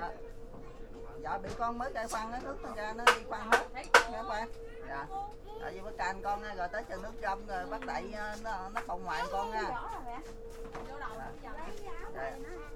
Dạ bị con mới cây khoan nó nước nó ra nó đi khoan hết nghe khoan. Dạ. Tại vì mới can con rồi tới chừng nước trong rồi bắt đậy nó bồng ngoài con nha. Dạ.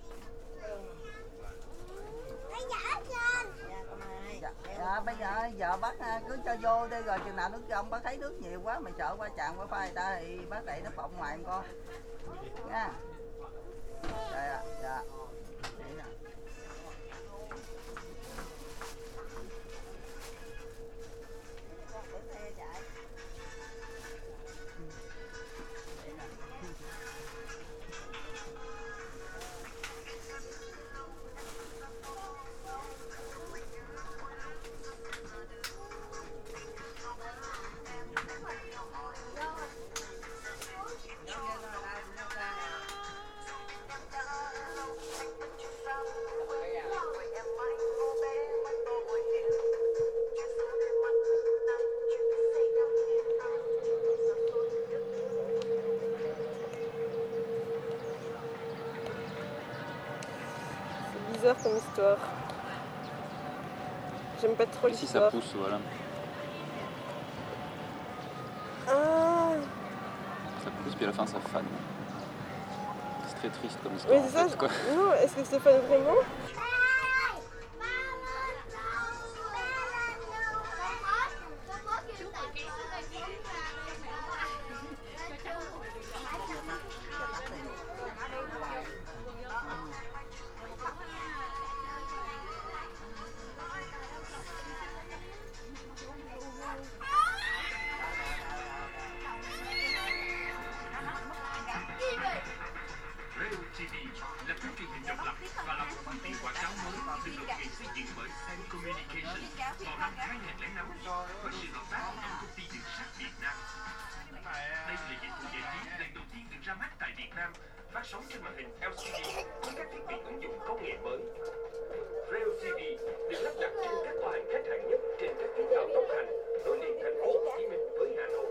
Dạ, bây giờ bác cứ cho vô đi rồi chừng nào nước trong bác thấy nước nhiều quá mày sợ qua chạm qua pha người ta thì bác đẩy nó bọng ngoài con nha. Dạ dạ. Đấy nè. Bizarre comme histoire. J'aime pas trop Si l'histoire. ça pousse, voilà. Ah Ça pousse, puis à la fin ça fane. C'est très triste comme histoire. oui, c'est en ça. fait, quoi. Non, est-ce que c'est fan vraiment? là kênh truyền hình độc lập và là một khoản tiền quảng cáo mới được đột ngột xây dựng bởi Sen Communication vào năm 2005 với sự hợp tác của công ty đường sắt Việt Nam. Đây là dịch vụ giải trí lần đầu tiên được ra mắt tại Việt Nam, phát sóng trên màn hình LCD với các thiết bị ứng dụng công nghệ mới. Rail TV được lắp đặt trên các toa hành khách hạng nhất trên các tuyến tàu tốc hành nối liền thành phố Hồ Chí Minh với Hà Nội.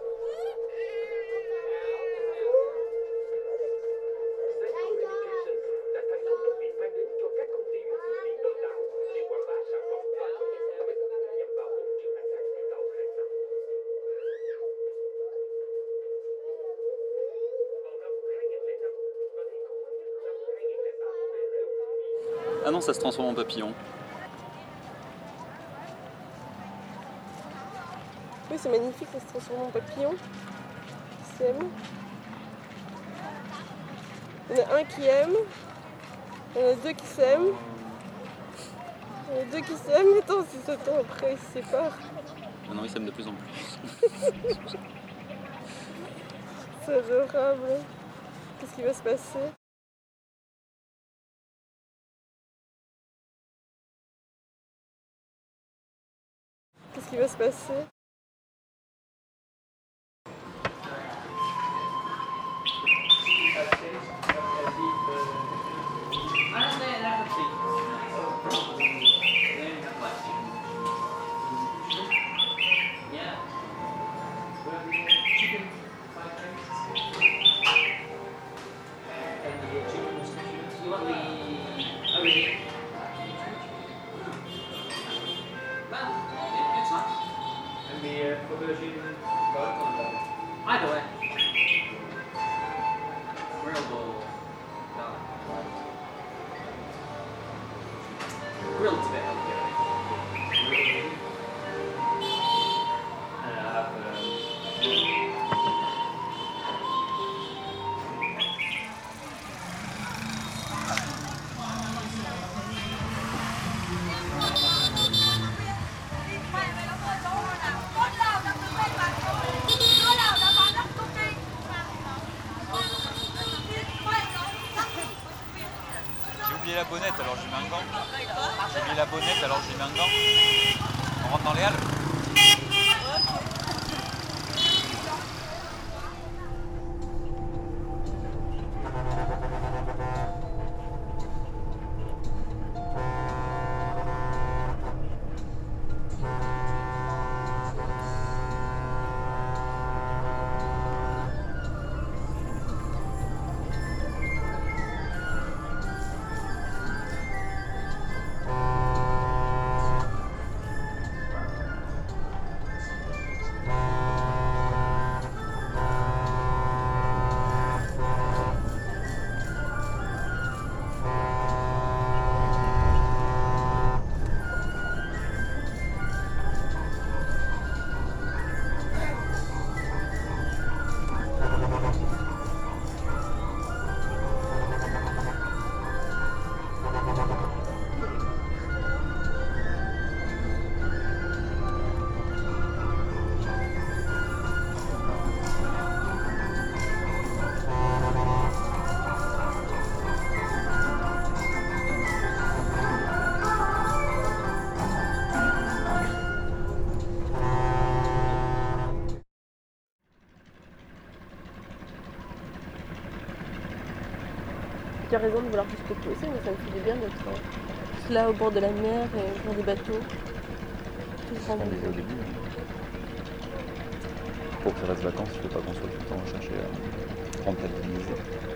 Ah non, ça se transforme en papillon. Oui, c'est magnifique, ça se transforme en papillon. Qui s'aime. Il y en a un qui aime. Il y en a deux qui s'aiment. Il y en a deux qui s'aiment. Attends, si ça temps après, ils se séparent. Maintenant, ils s'aiment de plus en plus. C'est adorable. Qu'est-ce qui va se passer? Qu'est-ce qui va se passer? Either way. Grilled or grilled's a bit healthier. J'ai oublié la bonnette, alors j'ai mis un gant. J'ai oublié la bonnette, alors j'ai mis un gant. On rentre dans les halles. tu as raison de vouloir respecter aussi, mais ça me fait du bien d'être là au bord de la mer et voir des bateaux. On les au début. Pour que ça reste vacances, il ne faut pas qu'on soit tout le temps chercher à rentabiliser.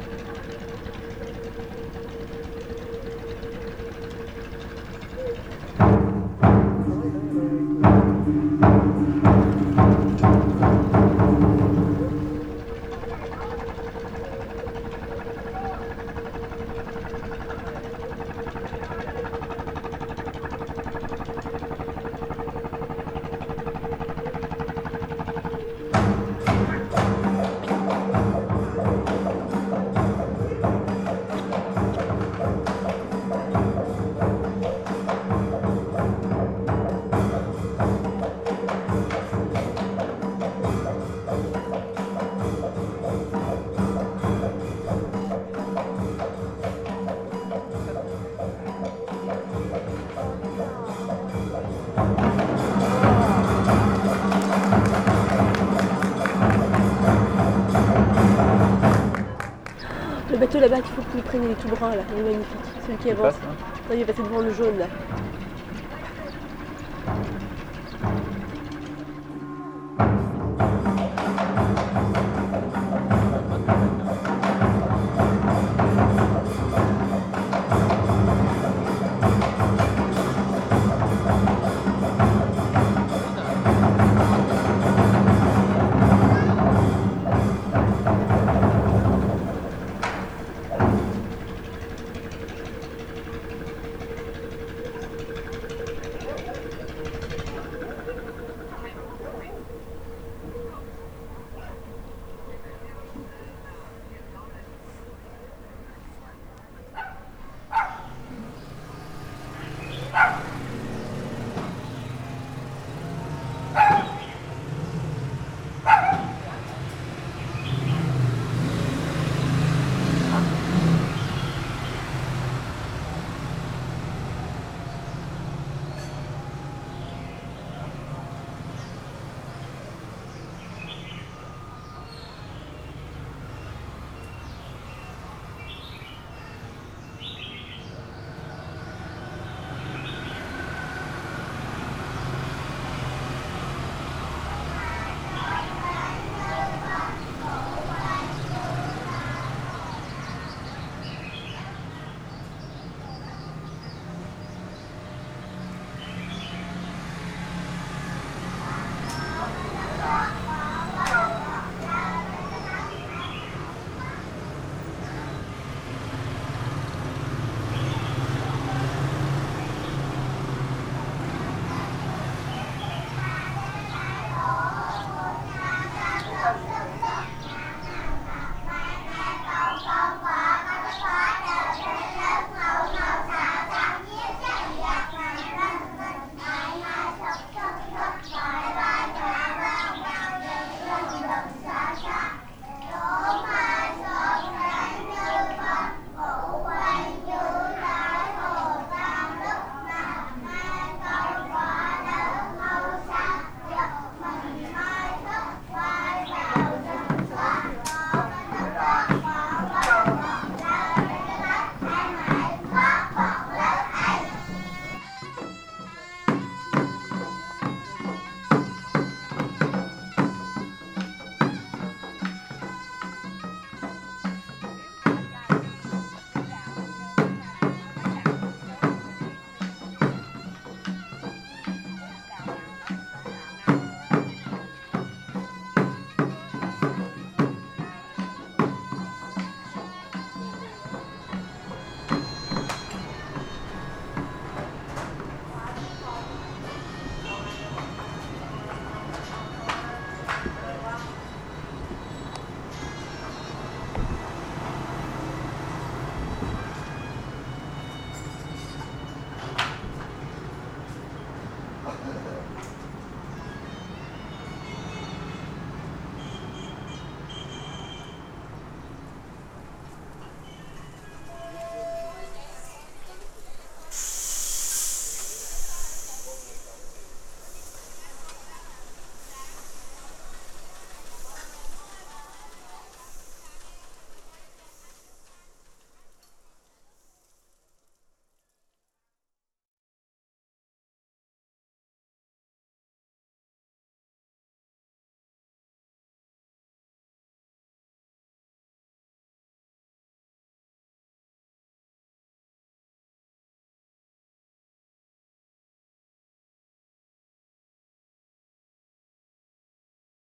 Le bateau là-bas qu'il faut que vous preniez, il est tout brun là, il est magnifique. Celui qui avance. Passe, hein. Non, il est passé devant le jaune là.